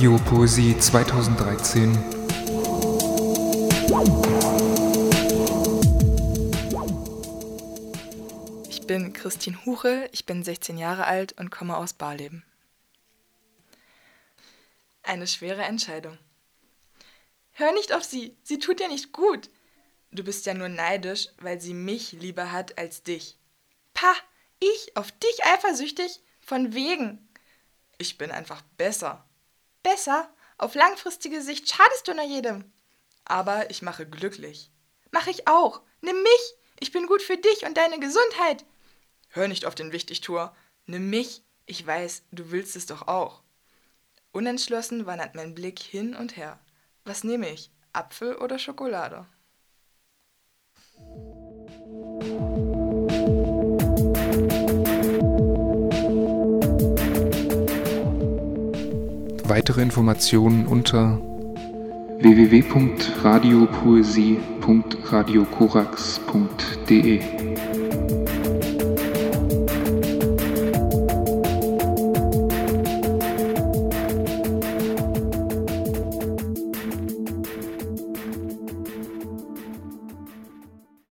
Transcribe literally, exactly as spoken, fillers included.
Radiopoesie zweitausenddreizehn. Ich bin Christine Huche, ich bin sechzehn Jahre alt und komme aus Barleben. Eine schwere Entscheidung. Hör nicht auf sie, sie tut dir nicht gut. Du bist ja nur neidisch, weil sie mich lieber hat als dich. Pah, ich auf dich eifersüchtig? Von wegen. Ich bin einfach besser. Besser? Auf langfristige Sicht schadest du nur jedem. Aber ich mache glücklich. Mach ich auch. Nimm mich. Ich bin gut für dich und deine Gesundheit. Hör nicht auf den Wichtigtuer. Nimm mich. Ich weiß, du willst es doch auch. Unentschlossen wandert mein Blick hin und her. Was nehme ich? Apfel oder Schokolade? Weitere Informationen unter w w w punkt radiopoesie punkt radiokorax punkt d e.